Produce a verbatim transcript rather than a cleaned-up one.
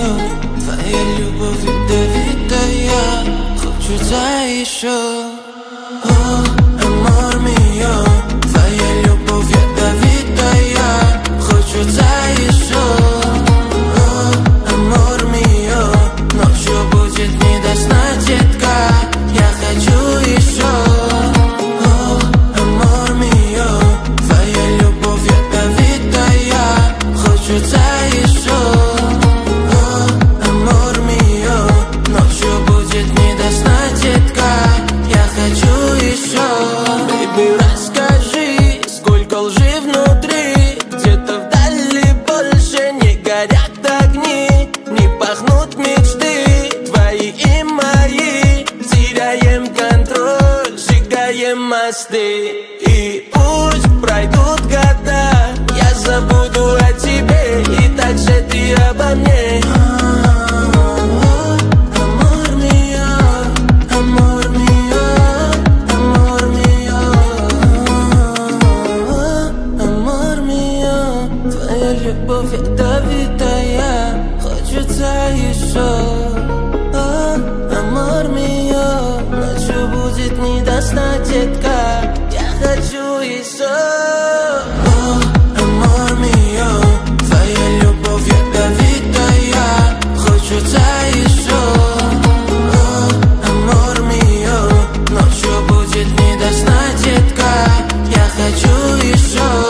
мио, твоя любовь ядовитая, хочется еще. О, амор мио, твоя любовь ядовитая, хочется еще. О, амор мио, ночью будет не до сна, детка, я хочу еще. О, амор мио, твоя любовь ядовитая, хочется еще. О, амор мио, ночью будет не до сна, детка, я хочу еще. Бэйби, расскажи, сколько лжи внутри, где-то вдали больше не горят огни, не пахнут мечты твои и мои. Теряем контроль, сжигаем мосты. И пусть пройдут года, я забуду о тебе, и так же ты обо мне. Амор мио, амор мио, амор мио, амор мио, твоя любовь ядовитая, хочется еще. О, амор мио, ночью будет не до сна, детка, я хочу еще. О, амор мио, твоя любовь ядовитая, хочется еще. О, амор мио, ночью будет не до сна, детка, я хочу еще.